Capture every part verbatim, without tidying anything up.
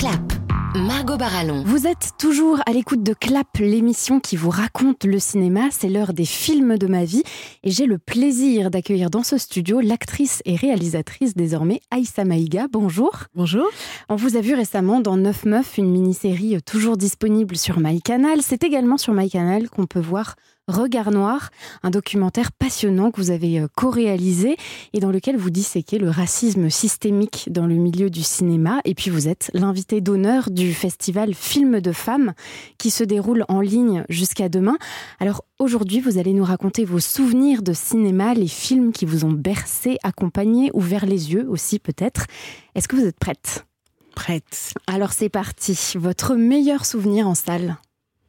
Clap, Margot Barallon. Vous êtes toujours à l'écoute de Clap, l'émission qui vous raconte le cinéma. C'est l'heure des films de ma vie. Et j'ai le plaisir d'accueillir dans ce studio l'actrice et réalisatrice désormais Aïssa Maïga. Bonjour. Bonjour. On vous a vu récemment dans Neuf Meufs, une mini-série toujours disponible sur MyCanal. C'est également sur MyCanal qu'on peut voir Regard Noir, un documentaire passionnant que vous avez co-réalisé et dans lequel vous disséquez le racisme systémique dans le milieu du cinéma. Et puis vous êtes l'invité d'honneur du festival Films de Femmes qui se déroule en ligne jusqu'à demain. Alors aujourd'hui, vous allez nous raconter vos souvenirs de cinéma, les films qui vous ont bercé, accompagné, ouvert les yeux aussi peut-être. Est-ce que vous êtes prête ? Prête. Alors c'est parti. Votre meilleur souvenir en salle ?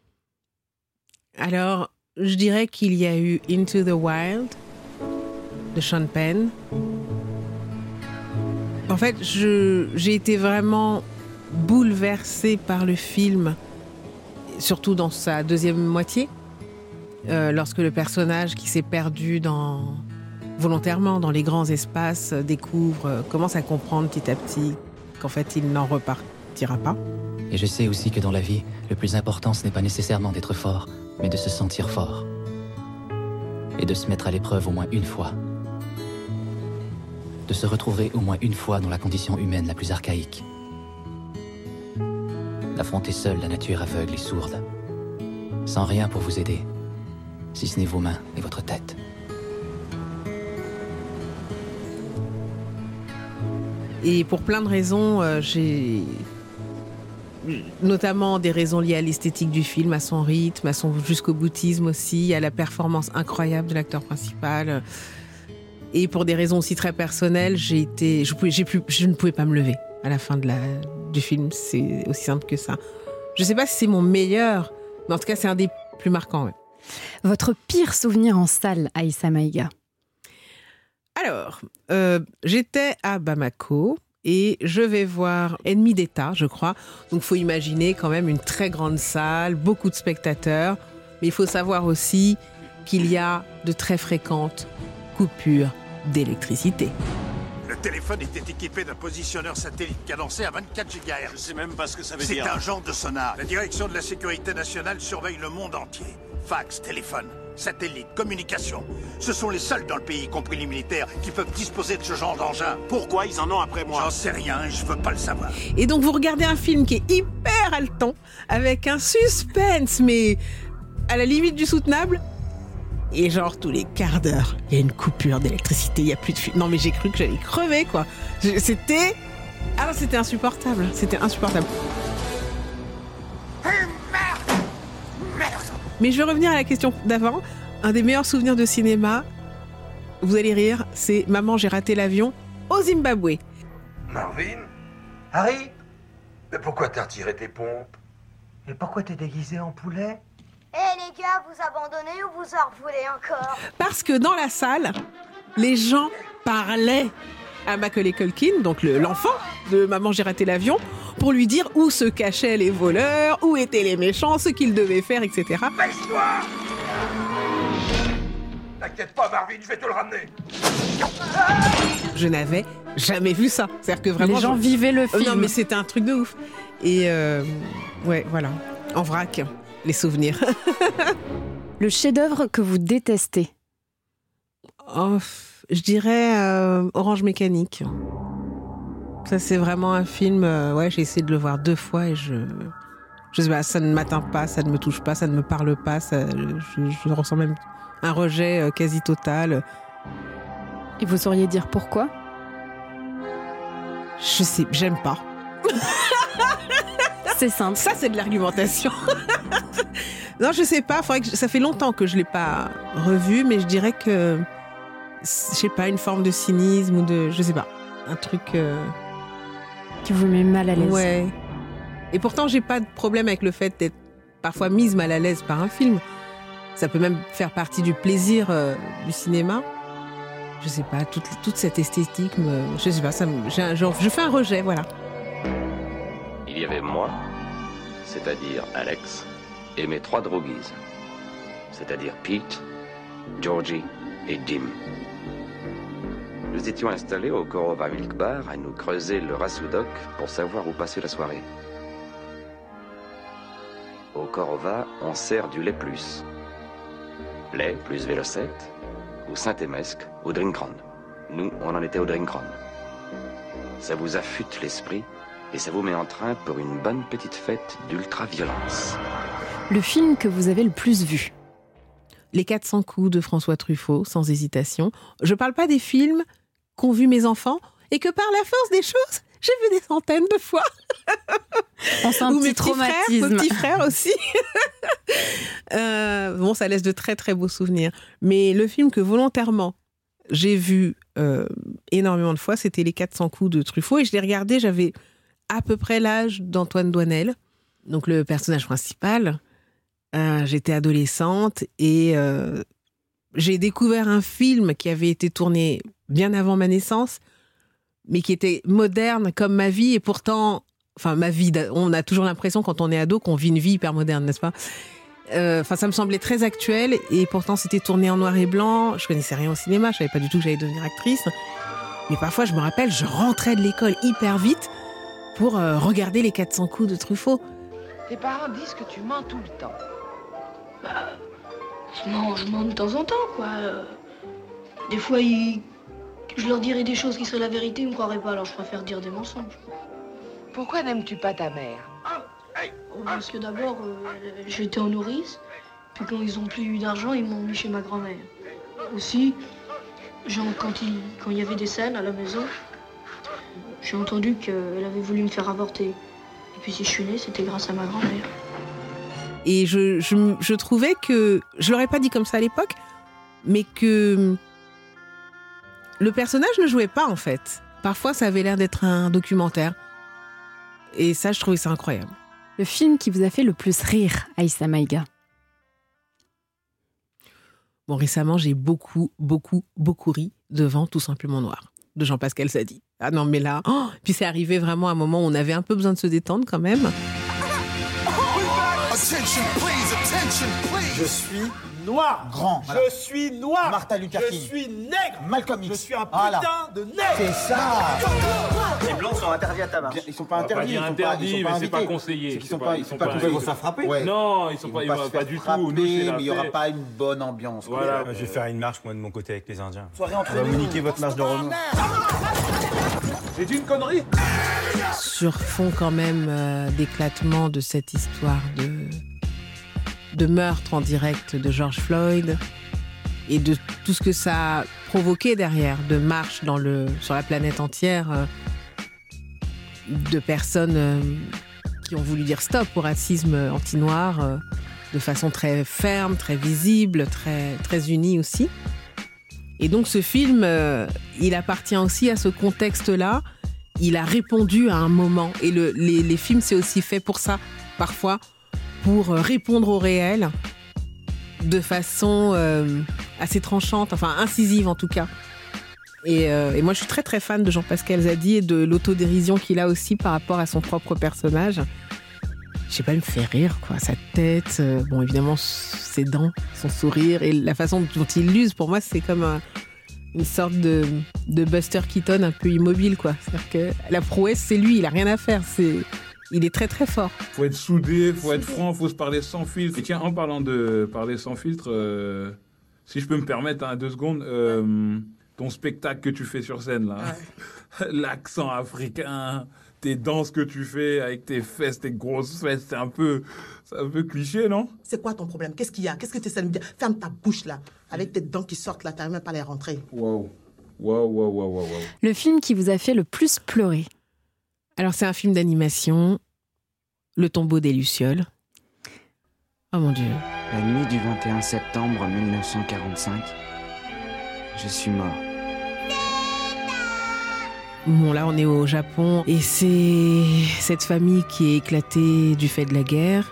Alors, je dirais qu'il y a eu Into the Wild de Sean Penn. En fait, je, j'ai été vraiment bouleversée par le film, surtout dans sa deuxième moitié, euh, lorsque le personnage qui s'est perdu dans, volontairement dans les grands espaces découvre, euh, commence à comprendre petit à petit qu'en fait, il n'en repartira pas. Et je sais aussi que dans la vie, le plus important, ce n'est pas nécessairement d'être fort, mais de se sentir fort. Et de se mettre à l'épreuve au moins une fois. De se retrouver au moins une fois dans la condition humaine la plus archaïque. D'affronter seul la nature aveugle et sourde. Sans rien pour vous aider, si ce n'est vos mains et votre tête. Et pour plein de raisons, euh, j'ai... notamment des raisons liées à l'esthétique du film, à son rythme, à son jusqu'au boutisme aussi, à la performance incroyable de l'acteur principal. Et pour des raisons aussi très personnelles, j'ai été, je, pouvais, j'ai pu, je ne pouvais pas me lever à la fin de la, du film. C'est aussi simple que ça. Je ne sais pas si c'est mon meilleur, mais en tout cas, c'est un des plus marquants. Ouais. Votre pire souvenir en salle, Aïssa Maïga ? Alors, euh, j'étais à Bamako. Et je vais voir Ennemi d'État, je crois. Donc, il faut imaginer quand même une très grande salle, beaucoup de spectateurs. Mais il faut savoir aussi qu'il y a de très fréquentes coupures d'électricité. Le téléphone était équipé d'un positionneur satellite cadencé à vingt-quatre gigahertz. Je sais même pas ce que ça veut C'est dire. C'est un genre de sonar. La direction de la sécurité nationale surveille le monde entier. Fax, téléphone, satellite, communication. Ce sont les seuls dans le pays, y compris les militaires, qui peuvent disposer de ce genre d'engin. Pourquoi ils en ont après moi? J'en sais rien et je veux pas le savoir. Et donc vous regardez un film qui est hyper haletant, avec un suspense, mais à la limite du soutenable. Et genre tous les quarts d'heure, il y a une coupure d'électricité, il n'y a plus de film. Non mais j'ai cru que j'allais crever quoi. C'était... Ah non, c'était insupportable, c'était insupportable. Mais je vais revenir à la question d'avant. Un des meilleurs souvenirs de cinéma, vous allez rire, c'est « Maman, j'ai raté l'avion » au Zimbabwe. Marvin? Harry? Mais pourquoi t'as retiré tes pompes? Et pourquoi t'es déguisé en poulet? Eh hey, les gars, vous abandonnez ou vous en revoulez encore? Parce que dans la salle, les gens parlaient à Macaulay Culkin, donc le, l'enfant de « Maman, j'ai raté l'avion », pour lui dire où se cachaient les voleurs, où étaient les méchants, ce qu'ils devaient faire, et cetera. Baisse-toi! T'inquiète pas, Marvin, je vais te le ramener. Je n'avais jamais vu ça. C'est-à-dire que vraiment, les gens je... vivaient le film. Oh non, mais c'était un truc de ouf. Et euh, ouais, voilà, en vrac, les souvenirs. Le chef-d'œuvre que vous détestez? Oh, je dirais euh, Orange Mécanique. Ça, c'est vraiment un film... Euh, ouais, j'ai essayé de le voir deux fois et je... Je sais pas, ça ne m'atteint pas, ça ne me touche pas, ça ne me parle pas. Ça, je, je ressens même un rejet euh, quasi total. Et vous sauriez dire pourquoi? Je sais, j'aime pas. C'est simple. Ça, c'est de l'argumentation. Non, je sais pas. Faudrait que je... Ça fait longtemps que je l'ai pas revu, mais je dirais que... Je sais pas, une forme de cynisme ou de... Je sais pas. Un truc... Euh... Qui vous met mal à l'aise. Ouais. Et pourtant, j'ai pas de problème avec le fait d'être parfois mise mal à l'aise par un film. Ça peut même faire partie du plaisir euh, du cinéma. Je sais pas, toute, toute cette esthétique, me, je sais pas, ça me, j'ai un, genre, je fais un rejet, voilà. Il y avait moi, c'est-à-dire Alex, et mes trois droguises, c'est-à-dire Pete, Georgie et Dim. Nous étions installés au Korova Milk Bar à nous creuser le Rassoudok pour savoir où passer la soirée. Au Korova, on sert du lait plus. Lait plus Vélocette, ou Saint-Émesque, ou Drinkron. Nous, on en était au Drinkron. Ça vous affûte l'esprit et ça vous met en train pour une bonne petite fête d'ultra-violence. Le film que vous avez le plus vu? Les quatre cents coups de François Truffaut, sans hésitation. Je parle pas des films qu'ont vu mes enfants et que par la force des choses, j'ai vu des centaines de fois. On sent un Ou petit mes petits frères, traumatisme. mes petits frères aussi. euh, bon, ça laisse de très très beaux souvenirs. Mais le film que volontairement j'ai vu euh, énormément de fois, c'était Les quatre cents coups de Truffaut. Et je l'ai regardé, j'avais à peu près l'âge d'Antoine Doinel, donc le personnage principal. Euh, j'étais adolescente et euh, j'ai découvert un film qui avait été tourné bien avant ma naissance, mais qui était moderne comme ma vie. Et pourtant, enfin ma vie, on a toujours l'impression quand on est ado qu'on vit une vie hyper moderne, n'est-ce pas ? Euh, Enfin, ça me semblait très actuel et pourtant c'était tourné en noir et blanc. Je connaissais rien au cinéma, je savais pas du tout que j'allais devenir actrice. Mais parfois, je me rappelle, je rentrais de l'école hyper vite pour euh, regarder Les quatre cents coups de Truffaut. Tes parents disent que tu mens tout le temps. Bah, je mens, je mens de temps en temps, quoi. Euh, Des fois, ils... je leur dirais des choses qui seraient la vérité, ils me croiraient pas, alors je préfère dire des mensonges. Pourquoi n'aimes-tu pas ta mère? Parce que d'abord, euh, j'étais en nourrice, puis quand ils ont plus eu d'argent, ils m'ont mis chez ma grand-mère. Aussi, genre, quand il, quand il y avait des scènes à la maison, j'ai entendu qu'elle avait voulu me faire avorter. Et puis si je suis née, c'était grâce à ma grand-mère. Et je, je, je trouvais que, je l'aurais pas dit comme ça à l'époque, mais que le personnage ne jouait pas en fait. Parfois, ça avait l'air d'être un documentaire. Et ça, je trouvais ça incroyable. Le film qui vous a fait le plus rire, Aïssa Maïga? Bon, récemment, j'ai beaucoup, beaucoup, beaucoup ri devant Tout simplement noir, de Jean-Pascal Zadi. Ah non, mais là... Oh, puis c'est arrivé vraiment à un moment où on avait un peu besoin de se détendre quand même. Attention, please, attention, please. Je suis noir. Grand. Je voilà. suis noir. Martin Luther King. Je suis nègre. Malcolm X. Je suis un putain voilà. de nègre. C'est ça. Les blancs sont interdits à ta marche. Ils sont pas interdits. Ils sont interdits, pas, ils sont mais c'est pas conseillé. C'est qu'ils sont pas, ils sont pas, ils vont se faire frapper. Ouais. Non, ils sont ils pas, ils vont pas, pas du frapper, tout. Nous, c'est mais il y aura pas une bonne ambiance. Voilà. Voilà. Je vais faire une marche moi de mon côté avec les Indiens. Soirée entre nous. Vous niquez votre marche de Renault. C'est une connerie. Sur fond quand même euh, d'éclatement de cette histoire de de meurtre en direct de George Floyd et de tout ce que ça a provoqué derrière, de marche dans le, sur la planète entière, euh, de personnes euh, qui ont voulu dire stop au racisme anti-noir euh, de façon très ferme, très visible, très, très unie aussi. Et donc ce film, euh, il appartient aussi à ce contexte-là. Il a répondu à un moment. Et le, les, les films, c'est aussi fait pour ça, parfois, pour répondre au réel de façon euh, assez tranchante, enfin incisive en tout cas. Et, euh, et moi, je suis très très fan de Jean-Pascal Zadi et de l'autodérision qu'il a aussi par rapport à son propre personnage. Je sais pas, il me fait rire, quoi. Sa tête, euh, bon, évidemment, ses dents, son sourire et la façon dont il l'use, pour moi, c'est comme un, une sorte de, de Buster Keaton un peu immobile, quoi. C'est-à-dire que la prouesse, c'est lui, il a rien à faire. C'est... Il est très très fort. Faut être soudé, faut être franc, faut se parler sans filtre. Et tiens, en parlant de parler sans filtre, euh, si je peux me permettre, hein, deux secondes, euh, ton spectacle que tu fais sur scène, là, ouais. L'accent africain, tes danses que tu fais avec tes fesses, tes grosses fesses, c'est un peu, c'est un peu cliché, non? C'est quoi ton problème? Qu'est-ce qu'il y a? Qu'est-ce que tu essaies de me dire? Ferme ta bouche, là, avec tes dents qui sortent, là, t'arrives même pas à les rentrer. Waouh, waouh, waouh, waouh, waouh. Le film qui vous a fait le plus pleurer? Alors, c'est un film d'animation, Le tombeau des Lucioles. Oh mon Dieu. La nuit du vingt et un septembre mille neuf cent quarante-cinq, je suis mort. Bon, là, on est au Japon, et c'est cette famille qui est éclatée du fait de la guerre.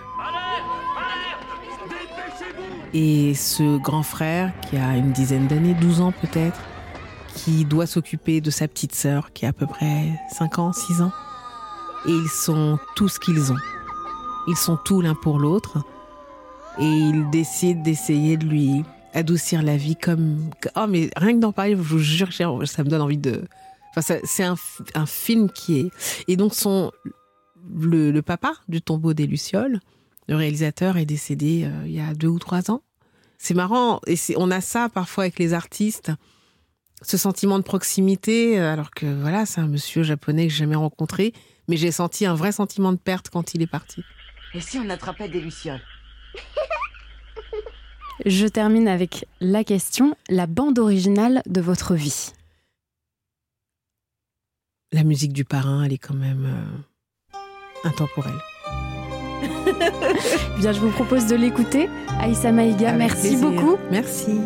Et ce grand frère, qui a une dizaine d'années, douze ans peut-être, qui doit s'occuper de sa petite sœur, qui a à peu près cinq ans, six ans. Et ils sont tout ce qu'ils ont. Ils sont tout l'un pour l'autre. Et ils décident d'essayer de lui adoucir la vie comme... Oh, mais rien que d'en parler, je vous jure, ça me donne envie de... Enfin, ça, c'est un, un film qui est... Et donc, son, le, le papa du Tombeau des Lucioles, le réalisateur, est décédé euh, il y a deux ou trois ans. C'est marrant, et c'est, on a ça parfois avec les artistes, ce sentiment de proximité, alors que voilà, c'est un monsieur japonais que j'ai jamais rencontré, mais j'ai senti un vrai sentiment de perte quand il est parti. Et si on attrapait des lucioles? Je termine avec la question, la bande originale de votre vie. La musique du parrain, elle est quand même euh, intemporelle. Bien, je vous propose de l'écouter. Aïssa Maïga, Avec merci plaisir. beaucoup. Merci.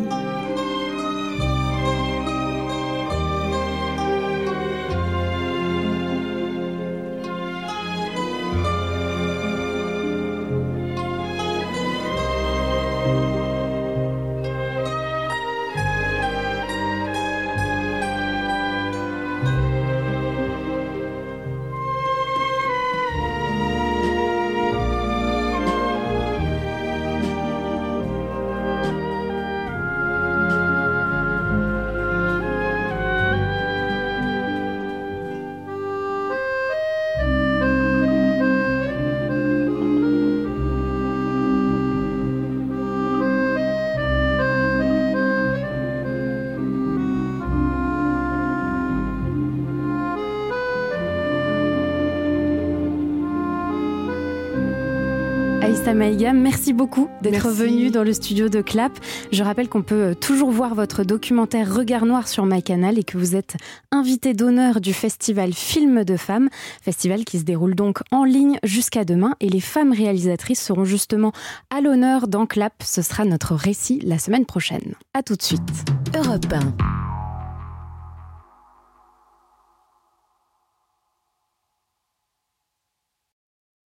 Aïssa Maïga, merci beaucoup d'être Merci. venue dans le studio de Clap. Je rappelle qu'on peut toujours voir votre documentaire Regard Noir sur MyCanal et que vous êtes invité d'honneur du festival Films de Femmes, festival qui se déroule donc en ligne jusqu'à demain. Et les femmes réalisatrices seront justement à l'honneur dans Clap. Ce sera notre récit la semaine prochaine. À tout de suite. Europe un.